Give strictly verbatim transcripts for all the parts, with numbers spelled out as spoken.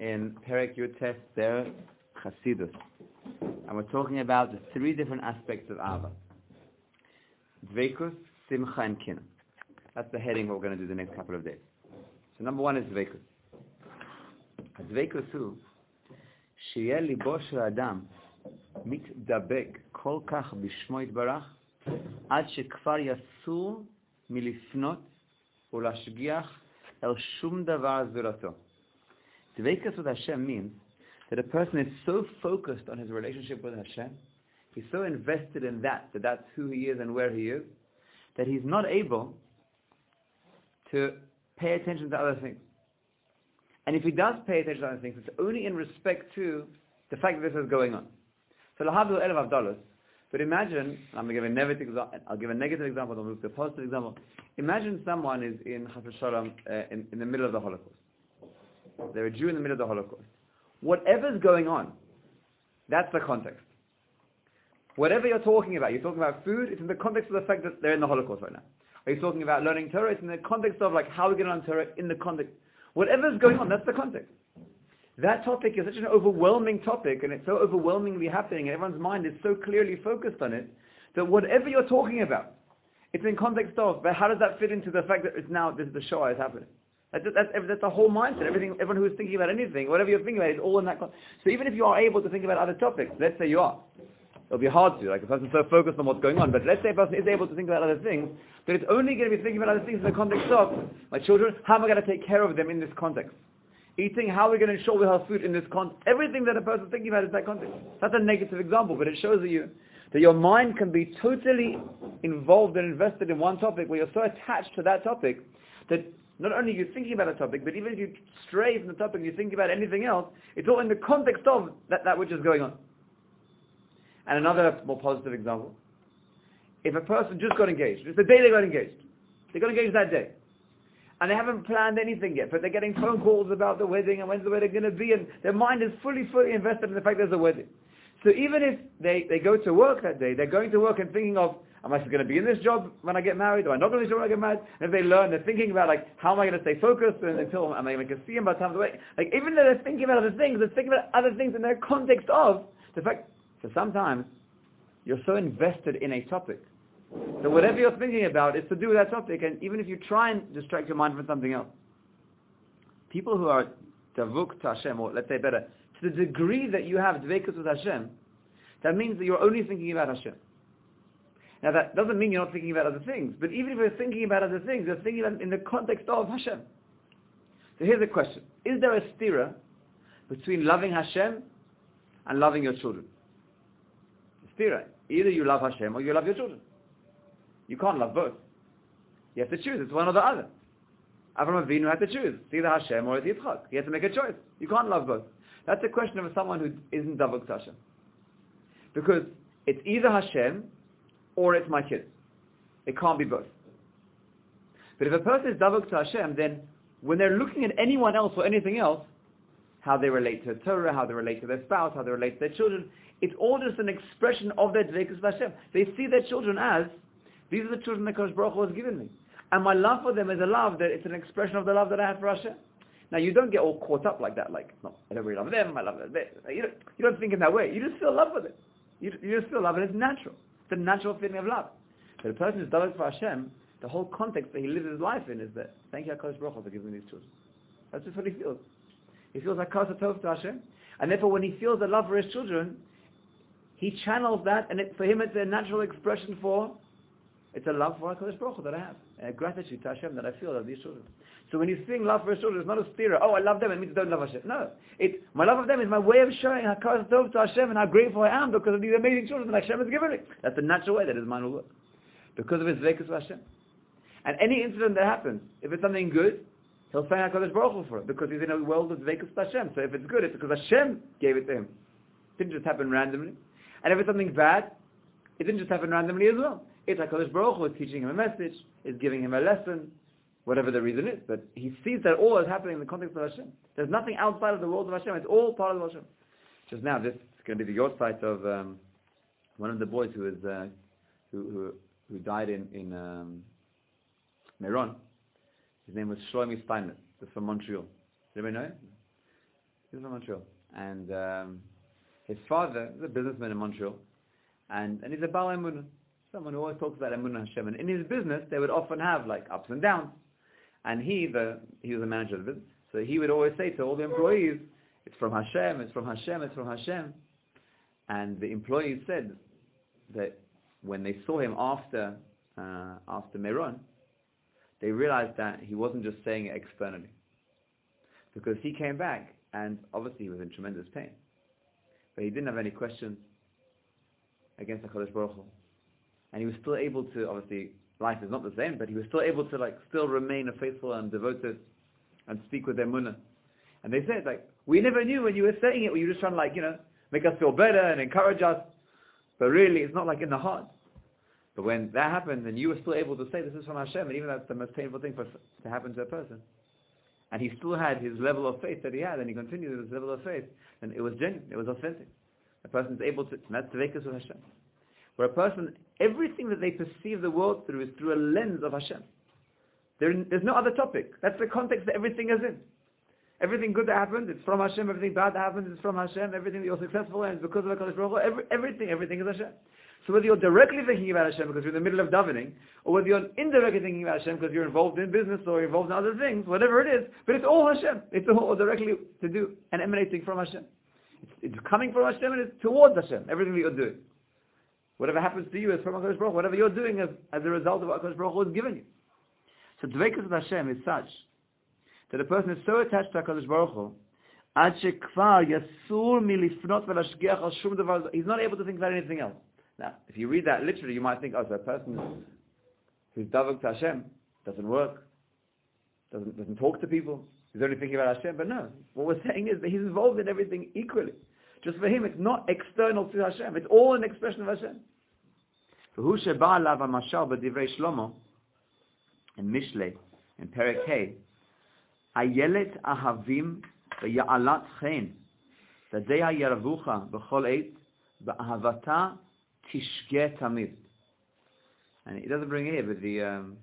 in Perek Yud-Tes Der Chasidus. And we're talking about the three different aspects of Ava. Dveikus, Simcha, and Kina. That's the heading what we're going to do the next couple of days. So number one is Dveikus. Dveikus hu, שיהיה ליבו של האדם מתדבק כל כך בשמו יתברך, עד שכבר יסור מלפנות ולהשגיח אל שום דבר זולתו. Dveikus with Hashem means that a person is so focused on his relationship with Hashem, he's so invested in that, that that's who he is and where he is, that he's not able to pay attention to other things. And if he does pay attention to other things, it's only in respect to the fact that this is going on. So lahavdil elev avdalos. But imagine, I'm going to give a negative example, I'll give a negative example, I'll move to a positive example. Imagine someone is in Chas v'Shalom, uh, in, in the middle of the Holocaust. They're a Jew in the middle of the Holocaust. Whatever's going on, that's the context. Whatever you're talking about, you're talking about food, it's in the context of the fact that they're in the Holocaust right now. Are you talking about learning Torah? It's in the context of like how we get on Torah, in the context. Whatever's going on, that's the context. That topic is such an overwhelming topic, and it's so overwhelmingly happening, and everyone's mind is so clearly focused on it, that whatever you're talking about, it's in context of, but how does that fit into the fact that it's now, this is the Shoah is happening? That's, that's, that's the whole mindset. Everything, everyone who is thinking about anything, whatever you're thinking about, is all in that context. So even if you are able to think about other topics, let's say you are, it'll be hard to, like a person's so focused on what's going on, but let's say a person is able to think about other things, but it's only going to be thinking about other things in the context of, my children, how am I going to take care of them in this context? Eating, how are we going to ensure we have food in this context? Everything that a person is thinking about is that context. That's a negative example, but it shows you that your mind can be totally involved and invested in one topic, where you're so attached to that topic, that not only you're thinking about a topic, but even if you stray from the topic and you think about anything else, it's all in the context of that, that which is going on. And another more positive example, if a person just got engaged, it's the day they got engaged, they got engaged that day, and they haven't planned anything yet, but they're getting phone calls about the wedding and when's the wedding going to be, and their mind is fully, fully invested in the fact there's a wedding. So even if they, they go to work that day, they're going to work and thinking of, am I going to be in this job when I get married, or am I not going to be sure when I get married? And if they learn, they're thinking about like, how am I going to stay focused and, until am I going to see him by the time of the wedding? Like even though they're thinking about other things, they're thinking about other things in their context of the fact, so sometimes you're so invested in a topic, so whatever you're thinking about is to do with that topic, and even if you try and distract your mind from something else. People who are davuk to Hashem, or let's say better, to the degree that you have dveikus with Hashem, that means that you're only thinking about Hashem. Now that doesn't mean you're not thinking about other things, but even if you're thinking about other things, you're thinking about in the context of Hashem. So here's the question. Is there a stira between loving Hashem and loving your children? Stira. Either you love Hashem or you love your children. You can't love both. You have to choose. It's one or the other. Avraham Avinu had to choose. It's either Hashem or it's Yitzchak. He had to make a choice. You can't love both. That's a question of someone who isn't davuk to Hashem. Because it's either Hashem or it's my kids. It can't be both. But if a person is davuk to Hashem, then when they're looking at anyone else or anything else, how they relate to Torah, how they relate to their spouse, how they relate to their children, it's all just an expression of their dveikus with Hashem. They see their children as, these are the children that Kodesh Baruch Hu has given me. And my love for them is a love that it's an expression of the love that I have for Hashem. Now you don't get all caught up like that, like, no, I don't really love them, I love them. You don't, you don't think in that way. You just feel love for them. You, you just feel love, and it's natural. It's a natural feeling of love. But a person who's davuk for Hashem, the whole context that he lives his life in is that, thank you HaKadosh Baruch Hu for giving me these children. That's just what he feels. He feels HaKadosh Tov to Hashem. And therefore when he feels the love for his children, he channels that, and it, for him it's a natural expression for, it's a love for HaKadosh Baruch Hu that I have. A gratitude to Hashem that I feel of these children. So when he's feeling love for his children, it's not a stira, oh I love them, it means I don't love Hashem. No. It, my love of them is my way of showing HaKadosh Tov to Hashem and how grateful I am because of these amazing children that Hashem has given me. That's the natural way that his mind will work. Because of his dveikus with Hashem. And any incident that happens, if it's something good, he'll thank HaKadosh Baruch Hu for it, because he's in a world of dveikus with Hashem. So if it's good, it's because Hashem gave it to him. It didn't just happen randomly. And if it's something bad, it didn't just happen randomly as well. It's HaKadosh Baruch Hu is teaching him a message, is giving him a lesson, whatever the reason is. But he sees that all is happening in the context of Hashem. There's nothing outside of the world of Hashem. It's all part of Hashem. Just now, this is going to be the yahrzeit of um, one of the boys who is uh, who, who who died in in um, Meron. His name was Shlomi Steinmetz. He's from Montreal. Does anybody know him? He's from Montreal. And um, his father is a businessman in Montreal. And, and he's a Baal Emunah. Someone who always talks about Emunah Hashem. And in his business, they would often have like ups and downs. And he, the he was the manager of the business. So he would always say to all the employees, it's from Hashem, it's from Hashem, it's from Hashem. And the employees said that when they saw him after uh, after Meron, they realized that he wasn't just saying it externally. Because he came back, and obviously he was in tremendous pain. But he didn't have any questions against HaKadosh Baruch Hu. And he was still able to, obviously, life is not the same, but he was still able to, like, still remain a faithful and devoted and speak with Emunah. And they said, like, we never knew when you were saying it, when you were just trying to, like, you know, make us feel better and encourage us. But really, it's not like in the heart. But when that happened, and you were still able to say, this is from Hashem, and even that's the most painful thing for, to happen to a person. And he still had his level of faith that he had, and he continued with his level of faith. And it was genuine, it was authentic. A person's able to, and that's Dveikus with Hashem. Where a person, everything that they perceive the world through is through a lens of Hashem. There, there's no other topic. That's the context that everything is in. Everything good that happened, it's from Hashem. Everything bad that happened, is from Hashem. Everything that you're successful in is because of HaKadosh Baruch Hu. Every, everything, everything is Hashem. So whether you're directly thinking about Hashem because you're in the middle of davening, or whether you're indirectly thinking about Hashem because you're involved in business or you're involved in other things, whatever it is, but it's all Hashem. It's all directly to do and emanating from Hashem. It's, it's coming from Hashem and it's towards Hashem, everything that you're doing. Whatever happens to you is from HaKadosh Baruch Hu. Whatever you're doing is as a result of what HaKadosh Baruch Hu has given you. So Dveikus with Hashem is such that a person is so attached to HaKadosh Baruch Hu, ad shekvar yasur milifnot velashgiach al shum davar, he's not able to think about anything else. Now, if you read that literally, you might think, oh, so a person who's davak to Hashem doesn't work, doesn't doesn't talk to people, he's only thinking about Hashem. But no, what we're saying is that he's involved in everything equally. Just for him, it's not external to Hashem; it's all an expression of Hashem. Who sheba alav hamashal b'divrei Shlomo in Mishlei in Perek Hey, ayelet ahavim v'ya'alat chen, tadei ha'yaravucha b'chol eit ba'ahavata tishge tamid. And it doesn't bring it here, but the, um,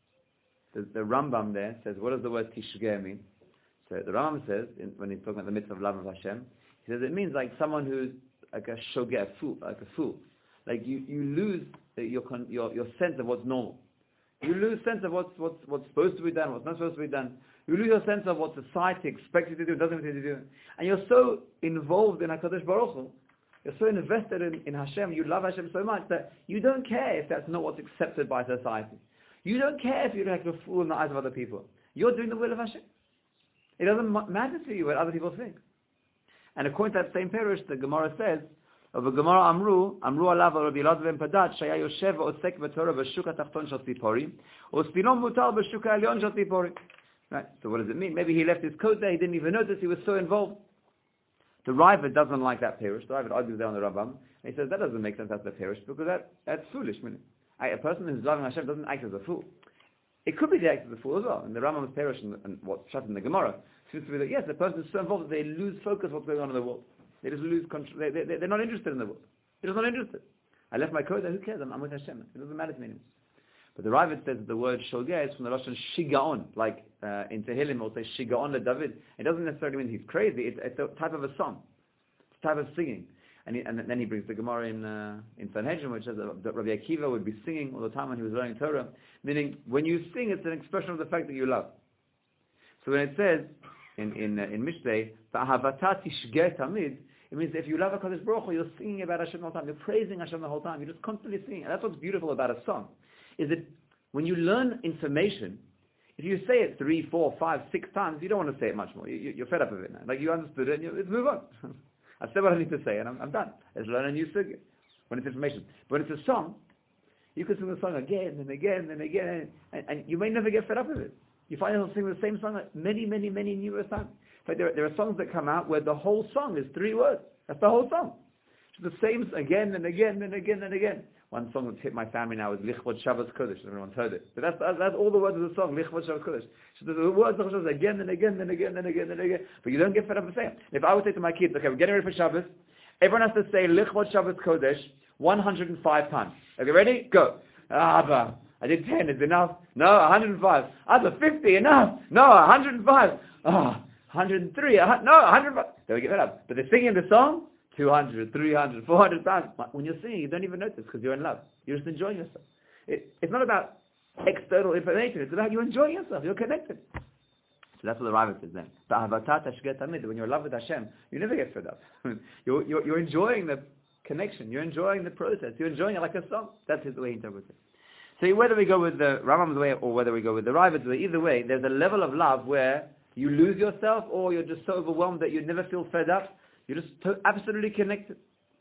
the the Rambam there says, what does the word tishge mean? So the Rambam says, in, when he's talking about the mitzvah of love of Hashem, he says it means like someone who's like a shogeh, a fool, like a fool. Like you, you lose your, your your sense of what's normal. You lose sense of what's what's what's supposed to be done, what's not supposed to be done. You lose your sense of what society expects you to do, doesn't want you to do. And you're so involved in HaKadosh Baruch Hu, you're so invested in, in Hashem, you love Hashem so much that you don't care if that's not what's accepted by society. You don't care if you're like a fool in the eyes of other people. You're doing the will of Hashem. It doesn't matter to you what other people think. And according to that same parish, the Gemara says, of a Gemara Amru, Amru alav Rabbi Elazar ben Padat, shaya yoshev osek b'Torah b'shuka tachton shel tzipori, or spilon mutar b'shuka elyon shel tzipori. Right. So what does it mean? Maybe he left his coat there, he didn't even notice, he was so involved. The Raiva doesn't like that parish. The Raiva argues there on the Rambam. And he says that doesn't make sense as the parish because that, that's foolish. I mean, a person who's loving Hashem doesn't act as a fool. It could be they act as a fool as well. And the Rambam's parish and, and what's shut in the Gemara seems to be that yes, the person is so involved that they lose focus of what's going on in the world. They just lose control. They, they, they're not interested in the world. They're just not interested. I left my coat there. Who cares? I'm, I'm with Hashem. It doesn't matter to me anymore. But the Raiva says that the word shogeh is from the Lashon shigaon, like uh, in Tehillim or say shigaon le David. It doesn't necessarily mean he's crazy. It's, it's a type of a song. It's a type of singing. And, he, and then he brings the Gemara in uh, in Sanhedrin, which says that Rabbi Akiva would be singing all the time when he was learning Torah. Meaning, when you sing, it's an expression of the fact that you love. So when it says in in uh, in Mishlei, "Va'ahavata tishge tamid," it means that if you love HaKadosh Baruch Hu, you're singing about Hashem the whole time. You're praising Hashem the whole time. You're just constantly singing. And that's what's beautiful about a song. Is that when you learn information, if you say it three, four, five, six times, you don't want to say it much more. You, you're fed up of it now. Like you understood it, and you, let's move on. I've said what I need to say, and I'm, I'm done. Let's learn a new sugya when it's information. But when it's a song, you can sing the song again and again and again, and, and you may never get fed up with it. You find yourself singing the same song many, many, many numerous times. But there, there are songs that come out where the whole song is three words. That's the whole song. It's the same again and again and again and again. One song that's hit my family now is Lichvod Shabbos Kodesh. Everyone's heard it. But that's, that's, that's all the words of the song, Lichvod Shabbos Kodesh. So the words of Shabbos again and again and again and again and again. But you don't get fed up with saying it. If I would say to my kids, okay, we're getting ready for Shabbos, everyone has to say Lichvod Shabbos Kodesh one hundred five times. Okay, ready? Go. Abba, I did ten, it's enough. No, one hundred five. Abba, fifty, enough. No, one hundred five. Ah, hundred three, a hun- no, one hundred, they would get fed up. But they're singing the song, two hundred, three hundred, four hundred times. When you're singing, you don't even notice because you're in love. You're just enjoying yourself. It, it's not about external information. It's about you enjoying yourself. You're connected. So that's what the Rava says then. When you're in love with Hashem, you never get fed up. you're, you're, you're enjoying the connection. You're enjoying the process. You're enjoying it like a song. That's his way he interprets it. So whether we go with the Rambam's way or whether we go with the Rava's way, either way, there's a level of love where you lose yourself or you're just so overwhelmed that you never feel fed up. You're just to- absolutely connected.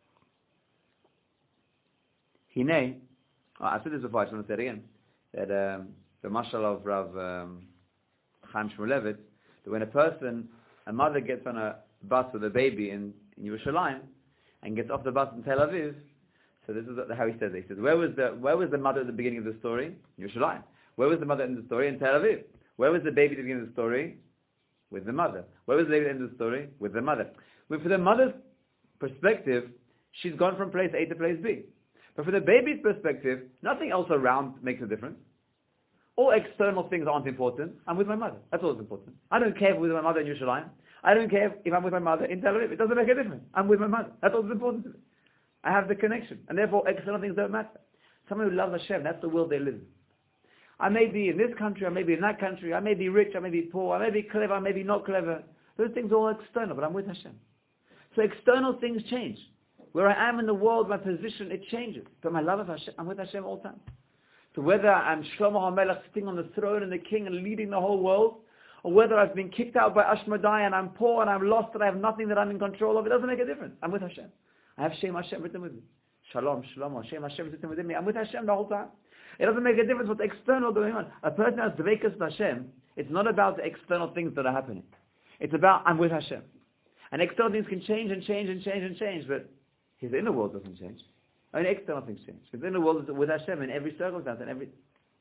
Hine, oh, I said this before, I just want to say it again, that um, the mashal of Rav um, Chaim Shmulevitz, that when a person, a mother gets on a bus with a baby in, in Yerushalayim and gets off the bus in Tel Aviv, so this is how he says it. He says, where was the where was the mother at the beginning of the story? Yerushalayim. Where was the mother in the story? In Tel Aviv. Where was the baby at the beginning of the story? With the mother. Where was the baby at the end of the story? With the mother. But for the mother's perspective, she's gone from place A to place B. But for the baby's perspective, nothing else around makes a difference. All external things aren't important. I'm with my mother. That's all that's important. I don't care if I'm with my mother in Yerushalayim. I don't care if I'm with my mother in Tel Aviv. It doesn't make a difference. I'm with my mother. That's all that's important to me. I have the connection. And therefore, external things don't matter. Someone who loves Hashem, that's the world they live in. I may be in this country, I may be in that country, I may be rich, I may be poor, I may be clever, I may be not clever. Those things are all external, but I'm with Hashem. So external things change. Where I am in the world, my position, it changes. But my love of Hashem, I'm with Hashem all the time. So whether I'm Shlomo HaMelech sitting on the throne and the king and leading the whole world, or whether I've been kicked out by Ashmedai and I'm poor and I'm lost and I have nothing that I'm in control of, it doesn't make a difference. I'm with Hashem. I have Shem Hashem written with me. Shalom, Shalom, Shem Hashem written within me. I'm with Hashem the whole time. It doesn't make a difference what's external going on. A person has Dveikus with Hashem. It's not about the external things that are happening. It's about I'm with Hashem. And external things can change and change and change and change, but his inner world doesn't change. I mean, external things change. His inner world is with Hashem in every circumstance and every.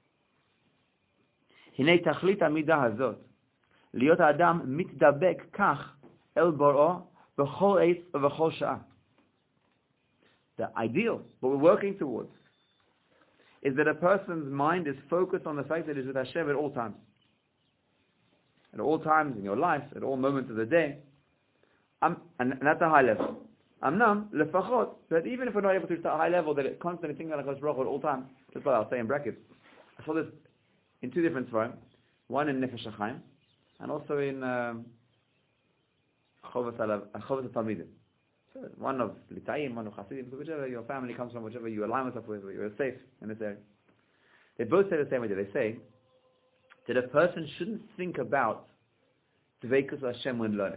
הנה תכלית המידה הזאת, להיות האדם מתדבק כך אל בוראו בכל עת ובכל שעה. The ideal, what we're working towards, is that a person's mind is focused on the fact that he's with Hashem at all times. At all times in your life, at all moments of the day. Um, and, and that's a high level. Amnam, lefachot, that even if we're not able to reach that high level, that it constantly thinking about HaKadosh Baruch Hu at all times, just like I'll say in brackets. I saw this in two different forms. One in Nefesh HaChaim, and also in um, Chovas HaTalmidim. So one of Litayim, one of Hasidim, so whichever your family comes from, whichever you align yourself with, you're safe in this area. They both say the same way. They say that a person shouldn't think about Dveikus Hashem when learning.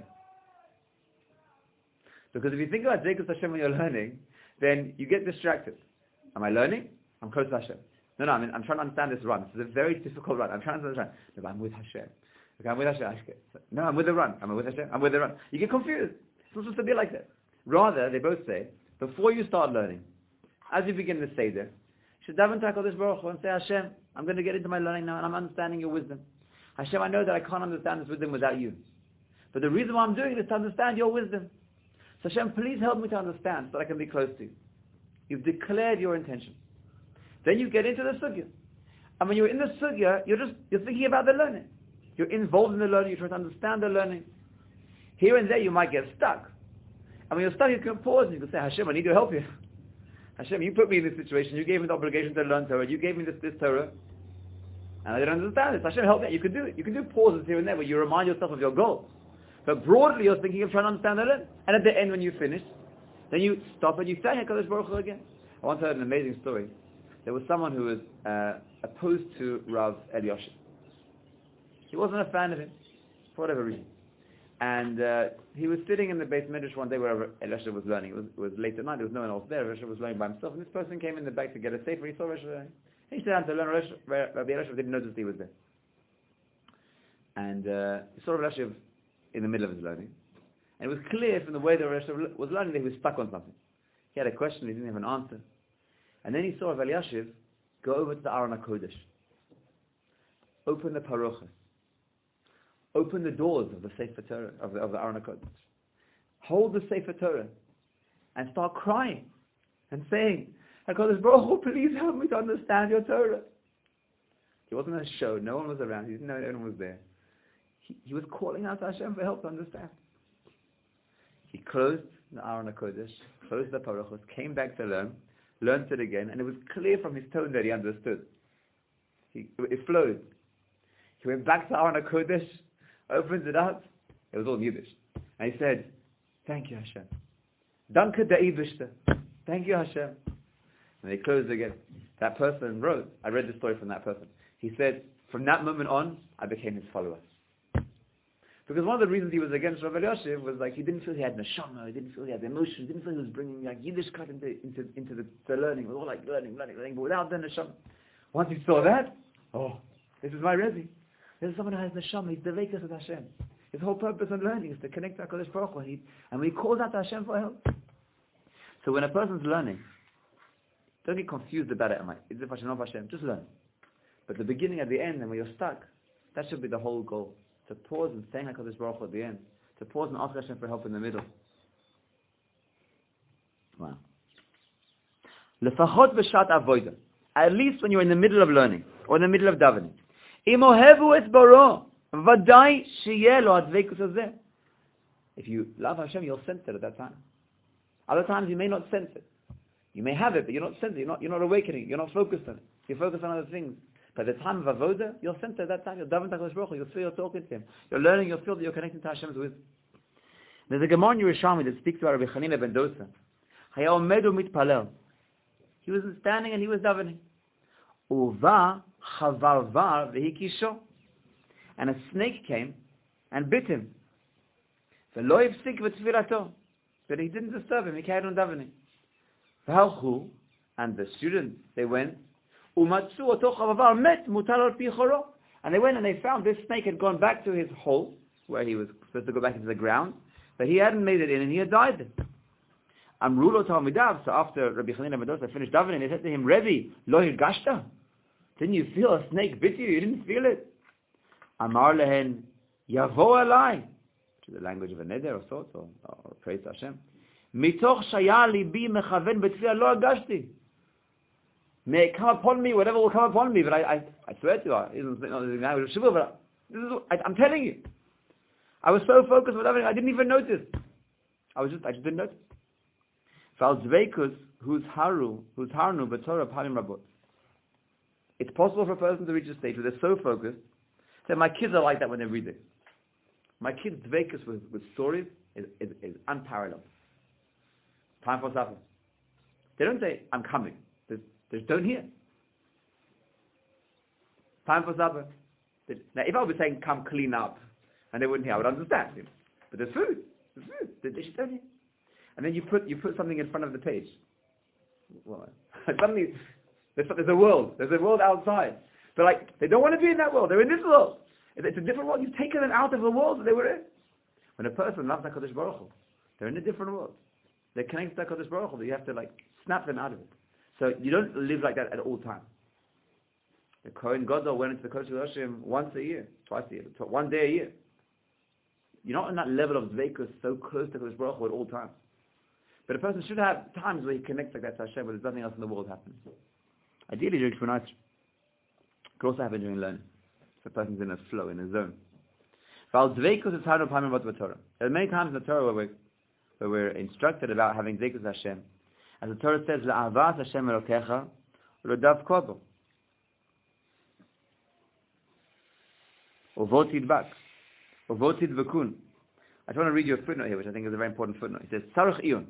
Because if you think about Dveikus Hashem when you're learning, then you get distracted. Am I learning? I'm close to Hashem. No, no, I mean, I'm trying to understand this run. This is a very difficult run. I'm trying to understand. No, but I'm with Hashem. Okay, I'm with Hashem. No, I'm with the run. I'm with Hashem. I'm with the run. You get confused. It's not supposed to be like that. Rather, they both say, before you start learning, as you begin to say this, you should daven to HaKadosh Baruch Hu and say, Hashem, I'm going to get into my learning now and I'm understanding your wisdom. Hashem, I know that I can't understand this wisdom without you. But the reason why I'm doing it is to understand your wisdom. So Hashem, please help me to understand so that I can be close to you. You've declared your intention. Then you get into the sugya. And when you're in the sugya, you're just, you're thinking about the learning. You're involved in the learning, you're trying to understand the learning. Here and there you might get stuck. And when you're stuck, you can pause and you can say, Hashem, I need your help here. Hashem, you put me in this situation, you gave me the obligation to learn Torah, you gave me this, this Torah, and I didn't understand this. Hashem, help me. You can do it. You can do pauses here and there where you remind yourself of your goals. But broadly, you're thinking of trying to understand the learning. And at the end, when you finish, then you stop and you thank HaKadosh Baruch Hu again. I once heard an amazing story. There was someone who was uh, opposed to Rav Elyashiv. He wasn't a fan of him, for whatever reason. And uh, he was sitting in the Beis Medrash one day where Elyashiv was learning. It was, it was late at night, there was no one else there. Elyashiv was learning by himself, and this person came in the back to get a sefer. He saw Elyashiv learning. He sat down to learn. Rabbi Elyashiv didn't notice he was there. And uh, he saw Rabbi Elyashiv in the middle of his learning. And it was clear from the way that Rabbi Elyashiv was learning that he was stuck on something. He had a question, he didn't have an answer. And then he saw Rabbi Elyashiv go over to the Aron HaKodesh, open the Parochas, open the doors of the Sefer Torah, of the, of the Aron HaKodesh, hold the Sefer Torah, and start crying and saying, HaKadosh Baruch Hu, please help me to understand your Torah. It wasn't a show, no one was around, he didn't know anyone was there. he, he was calling out to Hashem for help to understand. He closed the Aron HaKodesh, closed the Paruchos, came back to learn, learned it again, and it was clear from his tone that he understood. He, it flowed. He went back to Aron HaKodesh, opened it up, it was all Yiddish. And he said, thank you, Hashem. Danke Da'ibishta. Thank you, Hashem. And they closed again. That person wrote, I read the story from that person. He said, from that moment on, I became his follower. Because one of the reasons he was against Rav Elyashiv was like he didn't feel he had neshama, he didn't feel he had the emotion, he didn't feel he was bringing like Yiddishkeit into into into the, the learning. It was all like learning, learning, learning, but without the neshama. Once he saw that, oh, this is my Rebbe. This is someone who has neshama. He's the vekas of Hashem. His whole purpose of learning is to connect to HaKadosh Baruch Hu, and, he, and when he calls out to Hashem for help. So when a person's learning, don't get confused about it. Am I? Is it Hashem or Hashem? Just learn. But the beginning at the end, and when you're stuck, that should be the whole goal. To pause and thank HaKadosh Baruch Hu at the end. To pause and ask Hashem for help in the middle. Wow. Lefachot b'shat avoda. At least when you're in the middle of learning, or in the middle of davening. Im ohevu es baro, vadai sheyeh lo advekus hazeh. If you love Hashem, you'll sense it at that time. Other times you may not sense it. You may have it, but you're not sensing it. You're not, you're not awakening. You're not focused on it. You're focused on other things. But at the time of avoda, you'll sense it at that time. You're davening to HaKadosh Baruch Hu. You'll feel you're talking to Him. You're learning. You'll feel that you're connecting to Hashem's wisdom. There's a Gemara in Yerushalmi that speaks about Rabbi Chanina ben Dosa. Haya omedu mitpalel. He was standing and he was davening. Uva chavarvar v'hikisho. And a snake came and bit him. V'lo yifsik v'tfilato. But he didn't disturb him. He carried on davening. V'halchu. And the students, they went. Umatsu oto chavavar met mutar al pi choro. And they went and they found this snake had gone back to his hole, where he was supposed to go back into the ground, but he hadn't made it in and he had died there. Amrulo talmidav. So after Rabbi Chanina ben Dosa finished davening, they said to him, Rebbe, lo hirgashta? Didn't you feel a snake bit you? You didn't feel it. Amar lehen yavo alai, which is the language of a neder of sorts, or, or praise to Hashem. Mitoch shaya libi mechaven betfilah lo agashti. May it come upon me, whatever will come upon me, but I, I, I swear to you, this is, I, I'm telling you. I was so focused with everything, I didn't even notice. I was just, I just didn't notice. Who's haru, who's harnu, b'torah panim rabot. It's possible for a person to reach a stage where they're so focused that my kids are like that when they read it. My kids' dveikus with, with stories is, is, is unparalleled. Time for supper. They don't say, I'm coming. They just don't hear. Time for supper. Now, if I was saying, come clean up, and they wouldn't hear, I would understand. But there's food. There's food. They just don't hear. And then you put you put something in front of the page. Well, suddenly, there's, there's a world. There's a world outside. But like, they don't want to be in that world. They're in this world. It's a different world. You've taken them out of the world that they were in. When a person loves HaKadosh Baruch Hu, they're in a different world. They're connected to HaKadosh Baruch Hu. You have to like snap them out of it. So you don't live like that at all times. The Kohen Gadol went into the Kodesh HaKodashim once a year, twice a year, one day a year. You're not on that level of zveikus so close to HaKadosh Baruch Hu at all times. But a person should have times where he connects like that to Hashem, where there's nothing else in the world happening. Ideally during Shmoneh Esrei. It could also happen during learning. So a person's in a flow, in a zone. There are many times in the Torah where we're, where we're instructed about having zveikus Hashem. As the Torah says, "La'avas Hashem Elokecha, u'lodav kobo." Uvot yidbak, uvot yidbakun. I just want to read you a footnote here, which I think is a very important footnote. It says, "Tzarich iyun."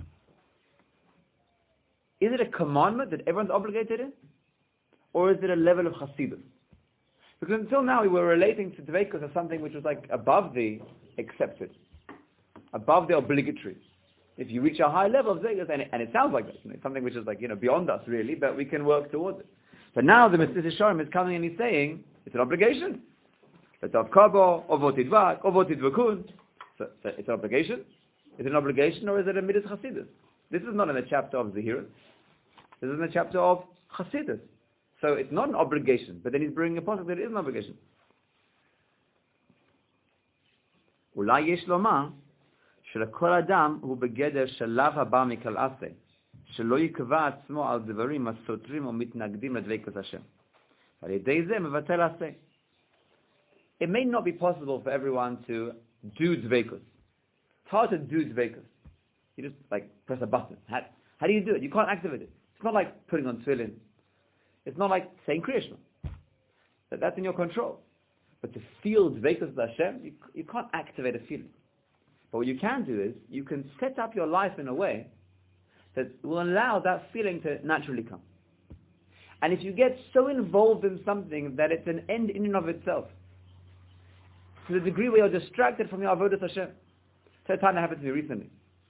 Is it a commandment that everyone's obligated in, or is it a level of chassidus? Because until now we were relating to dveikus as something which was like above the accepted, above the obligatory. If you reach a high level of dveikus, and it, and it sounds like that, you know, it's something which is like, you know, beyond us really, but we can work towards it. But now the Mesilas Yesharim is coming and he's saying, it's an obligation. It's of kabo, ovot idvak, ovot idvakun. So, so it's an obligation. Is it an obligation or is it a midas chasidus? This is not in the chapter of Zehirus. This is in the chapter of chasidus. So it's not an obligation, but then he's bringing a positive that it is an obligation. Ulai yesh lomar שלכל אדם הוא בגדר שלב הבא מכלעשה, שלא יקבע עצמו על דברים הסותרים או מתנגדים לדבקות השם. על ידי זה מבטל עשה. it may not be possible for everyone to do dveikus. It's hard to do dveikus. You just like press a button. How, how do you do it? You can't activate it. It's not like putting on tefillin. It's not like saying Kriya Shema. That, that's in your control. But to feel dveikus with Hashem, you, you can't activate a feeling. But what you can do is, you can set up your life in a way that will allow that feeling to naturally come. And if you get so involved in something that it's an end in and of itself, to the degree where you're distracted from your avodas Hashem. So a time that happened to me recently.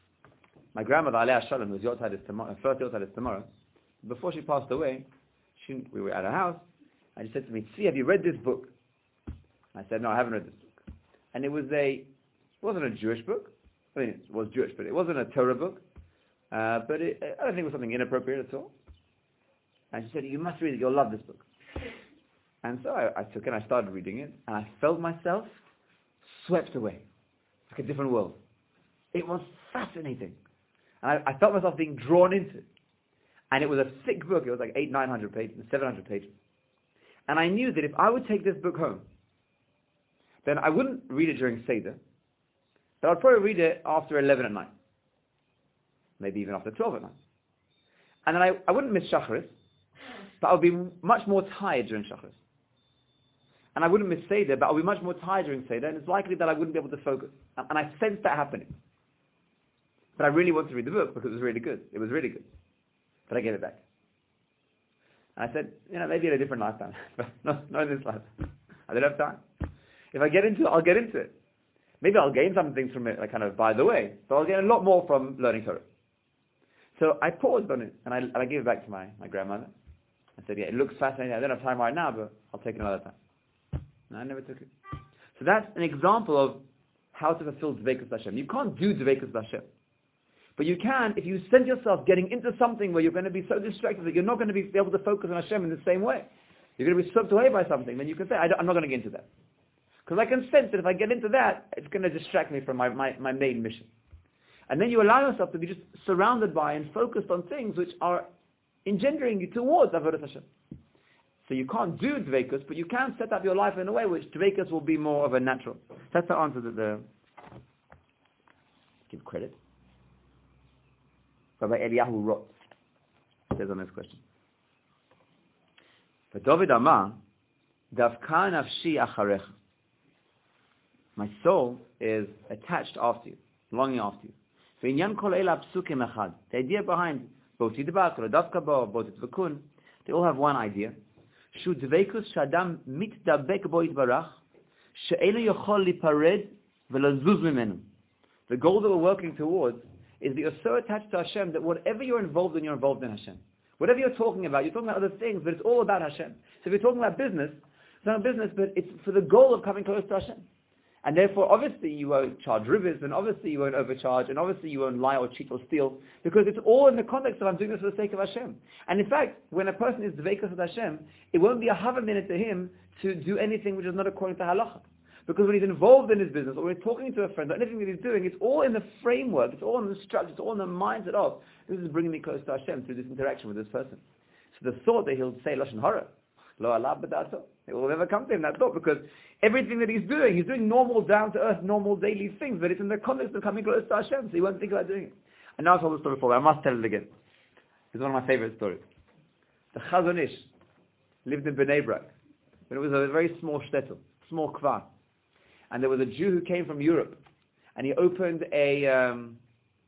My grandmother, Aliyah Shalom, who's Yotzad is tomorrow, first Yotzad is tomorrow, before she passed away, she, we were at her house, and she said to me, "See, have you read this book?" I said, "No, I haven't read this book." And it was a, it wasn't a Jewish book. I mean, it was Jewish, but it wasn't a Torah book. Uh, but it, I don't think it was something inappropriate at all. And she said, "You must read it, you'll love this book." And so I, I took it and I started reading it, and I felt myself swept away, like a different world. It was fascinating. And I, I felt myself being drawn into it. And it was a thick book, it was like eight, nine hundred pages, seven hundred pages. And I knew that if I would take this book home, then I wouldn't read it during Seder, but I'd probably read it after eleven at night. Maybe even after twelve at night. And then I, I wouldn't miss Shacharis, but I would be much more tired during Shacharis. And I wouldn't miss Seder, but I would be much more tired during Seder, and it's likely that I wouldn't be able to focus. And, and I sensed that happening. But I really wanted to read the book because it was really good. It was really good. But I gave it back. And I said, you know, maybe in a different lifetime, but not, not in this lifetime. I don't have time. If I get into it, I'll get into it. Maybe I'll gain some things from it, like kind of by the way, but I'll gain a lot more from learning Torah. So I paused on it, and I, and I gave it back to my, my grandmother. I said, yeah, it looks fascinating. I don't have time right now, but I'll take it another time. And I never took it. So that's an example of how to fulfill Dveikus Hashem. You can't do Dveikus Hashem. But you can if you send yourself getting into something where you're going to be so distracted that you're not going to be able to focus on Hashem in the same way. You're going to be swept away by something. Then you can say, I don't, I'm not going to get into that. Because I can sense that if I get into that, it's going to distract me from my, my, my main mission. And then you allow yourself to be just surrounded by and focused on things which are engendering you towards Avodat Hashem. So you can't do Dveikus, but you can set up your life in a way which Dveikus will be more of a natural. That's the answer that the... Give credit. Rabbi Eliyahu wrote, says on this question. But David Amar, Davka nafshi acharecha. My soul is attached after you, longing after you. V'inyan kol eila psukim echad. The idea behind both Yidbak or Davka bo, both Tzvakun, they all have one idea. Shu dveikus shadam mitdabek bo yitbarach, she'elu yochol lipared v'lazuz mimenu. The goal that we're working towards is that you're so attached to Hashem that whatever you're involved in, you're involved in Hashem. Whatever you're talking about, you're talking about other things, but it's all about Hashem. So if you're talking about business, it's not business, but it's for the goal of coming close to Hashem. And therefore, obviously, you won't charge rivers, and obviously you won't overcharge, and obviously you won't lie or cheat or steal, because it's all in the context of I'm doing this for the sake of Hashem. And in fact, when a person is dveikus with Hashem, it won't be a hava minute to him to do anything which is not according to halacha. Because when he's involved in his business, or when he's talking to a friend, or anything that he's doing, it's all in the framework, it's all in the structure, it's all in the mindset of, this is bringing me close to Hashem through this interaction with this person. So the thought that he'll say Lashon Hara, Lo alab b'da'ato, it will never come to him, that thought, because everything that he's doing, he's doing normal, down-to-earth, normal daily things, but it's in the context of coming close to Hashem, so he won't think about doing it. And now I've told the story before, I must tell it again. It's one of my favorite stories. The Chazon Ish lived in Bnei Brak, when it was a very small shtetl, small kvar. And there was a Jew who came from Europe, and he opened a um,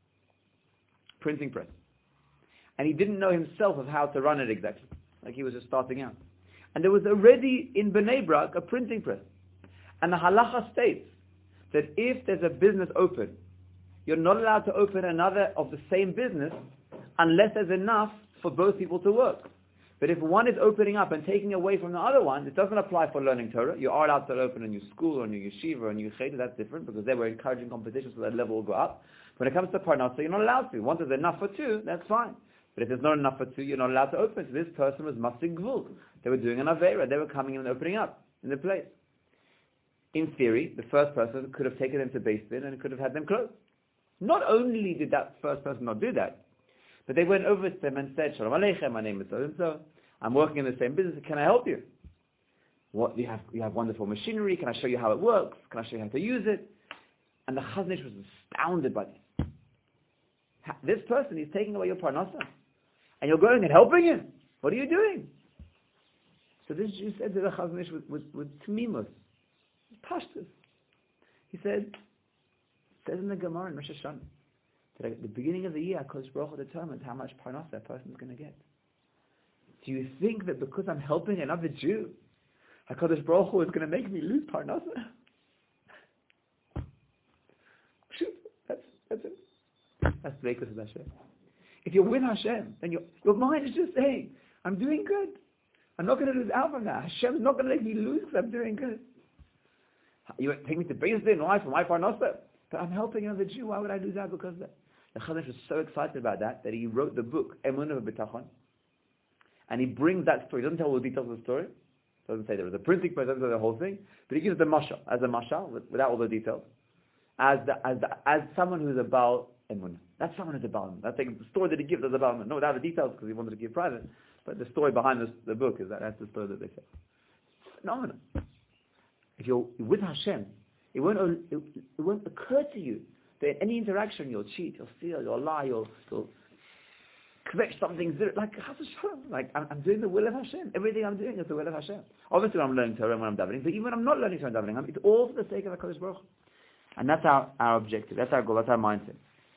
printing press. And he didn't know himself of how to run it exactly, like he was just starting out. And there was already in Bnei Brak a printing press. And the halacha states that if there's a business open, you're not allowed to open another of the same business unless there's enough for both people to work. But if one is opening up and taking away from the other one, it doesn't apply for learning Torah. You are allowed to open a new school or a new yeshiva or a new cheder, that's different, because they were encouraging competition so that level will go up. When it comes to parnasa, you're not allowed to. Once there's enough for two, that's fine. But if there's not enough for two, you're not allowed to open. So this person was masig gvul. They were doing an avera. They were coming in and opening up in the place. In theory, the first person could have taken them to Beis Din and could have had them closed. Not only did that first person not do that, but they went over to them and said, Shalom Aleichem, my name is so and so. I'm working in the same business. Can I help you? what you have, you have wonderful machinery. Can I show you how it works? Can I show you how to use it? And the Chazon Ish was astounded by this. This person is taking away your parnasa, and you're going and helping him. What are you doing? So this Jew said to the Chazon Ish with, with, with tmimus, pashtus. He said, it says in the Gemara in Rosh Hashanah, that at the beginning of the year, HaKadosh Baruch Hu determines how much parnasa that person is going to get. Do you think that because I'm helping another Jew, HaKadosh Baruch Hu is going to make me lose parnasa? That's, that's it. That's the Vekas of Hashem. If you're with Hashem, then your, your mind is just saying, I'm doing good. I'm not going to lose out from that. Hashem's not going to let me lose because I'm doing good. You take me to Beis Din, why? For my parnasa. But I'm helping another Jew. Why would I lose out because of that? The Chazon Ish was so excited about that that he wrote the book Emunah V'Bitachon, and he brings that story. He doesn't tell all the details of the story. He doesn't say there was a printing press, doesn't say the whole thing, but he gives the mashal as a mashal without all the details, as the, as the, as someone who's a Baal Emunah. That's someone who's a Baal Emunah. That's like the story that he gives as a Baal Emunah. No, without the details because he wanted to give private. But the story behind this, the book is that that's the story that they say. Phenomenal. If you're with Hashem, it won't it, it won't occur to you that in any interaction you'll cheat, you'll steal, you'll lie, you'll, you'll correct something. Like, like I'm, I'm doing the will of Hashem. Everything I'm doing is the will of Hashem. Obviously, when I'm learning Torah and when I'm davening, but even when I'm not learning Torah and davening, it's all for the sake of HaKadosh Baruch Hu. And that's our, our objective. That's our goal. That's our mindset.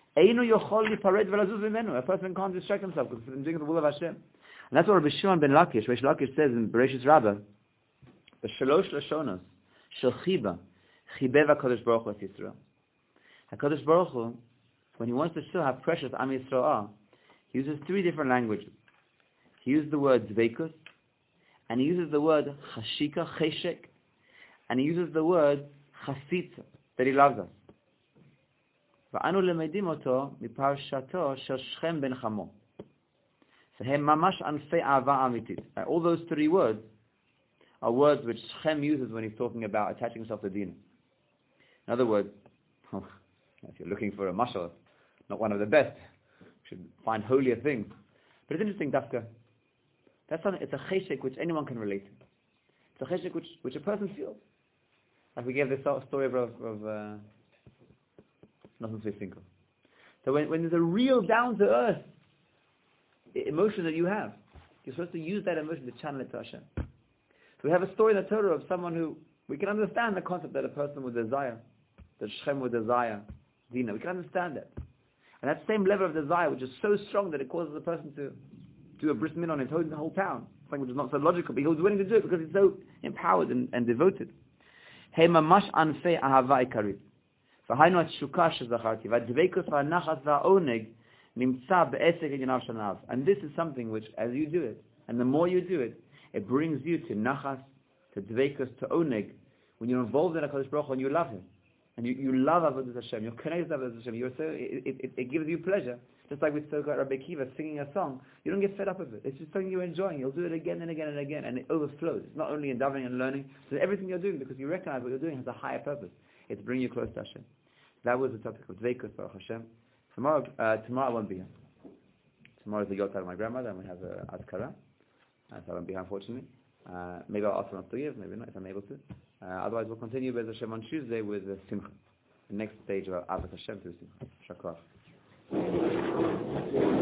A person can't distract himself because he's doing the will of Hashem. And that's what Rabbi Shimon ben Lakish, Rabbi Lakish says in Bereshis Rabbah, the Shalosh Lashonos, Shel Chiba, Chibev HaKadosh Baruch Hu es Yisrael. HaKadosh Baruch Hu, when he wants to show how precious Am Yisrael are, he uses three different languages. He uses the word Zveikus, and he uses the word Chashika, Cheshek, and he uses the word Chasitza, that he loves us. ואנו למדים אותו מפרשתו של שכם בן חמו. שהם ממש ענפי אהבה אמיתית. All those three words are words which Shechem uses when he's talking about attaching himself to Dinah. In other words, oh, if you're looking for a mashal, not one of the best, you should find holier things. But it's interesting, Dafka. That's something, it's a cheshek which anyone can relate to. It's a cheshek which, which a person feels. Like we gave this story of, of uh, nothing so simple. So when, when there's a real down-to-earth emotion that you have, you're supposed to use that emotion to channel it to Hashem. So we have a story in the Torah of someone who, we can understand the concept that a person would desire, that Shechem would desire Dinah. We can understand that. And that same level of desire, which is so strong that it causes a person to do a bris milah on his whole, whole town, something which is not so logical, but he was willing to do it because he's so empowered and, and devoted. Hey mamash anfei ahava ikarit. והיינו התשוקה שזכרתי, והדבקות והנחת והעונג נמצא בעסק ענייניו של הנאהב. And this is something which, as you do it, and the more you do it, it brings you to nachas, to dvekos, to oneg, when you're involved in HaKadosh Baruch Hu and you love Him. And you, you love Avodas Hashem, you're connected to Avodas Hashem, you're so, it, it, it gives you pleasure. Just like we spoke about Rabbi Kiva singing a song, you don't get fed up with it. It's just something you're enjoying. You'll do it again and again and again, and it overflows. It's not only in davening and learning, so everything you're doing, because you recognize what you're doing has a higher purpose. It's bringing you close to Hashem. That was the topic of Dveikus Baruch Hashem. Tomorrow, uh, tomorrow I won't be here. Tomorrow is the Yot of my grandmother, and we have a Azkara. Uh, so I won't be here, unfortunately. Uh, maybe I'll ask her not to give, maybe not, if I'm able to. Uh, otherwise, we'll continue with Hashem on Tuesday with uh, Simcha. The next stage of Avat Hashem through Simcha. Shakar.